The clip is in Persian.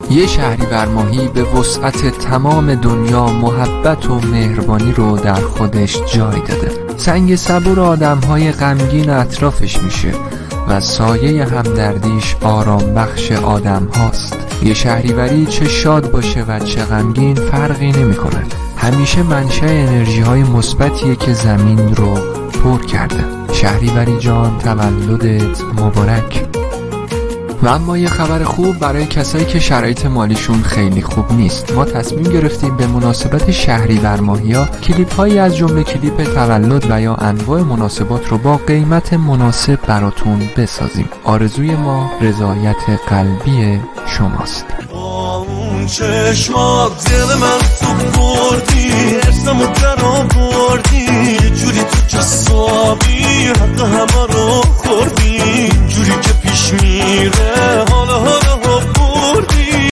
یه شهریور ماهی به وسعت تمام دنیا محبت و مهربانی رو در خودش جای داده. سنگ صبور آدم‌های غمگین اطرافش میشه و سایه همدردیش آرام بخش آدم هاست. یه شهریوری چه شاد باشه و چه غمگین فرقی نمی‌کنه. همیشه منشأ انرژی های مثبتیه که زمین رو پر کرده. شهریوری جان، تولدت مبارک. و اما یه خبر خوب برای کسایی که شرایط مالیشون خیلی خوب نیست. ما تصمیم گرفتیم به مناسبت شهریور ماهی‌ها کلیپ هایی از جمله کلیپ تولد و یا انواع مناسبات رو با قیمت مناسب براتون بسازیم. آرزوی ما رضایت قلبی شماست. چشمات دل من تو بردی، ارسمو در آوردی، یه جوری تو جسابی حق همه رو خوردی، جوری که پیش میره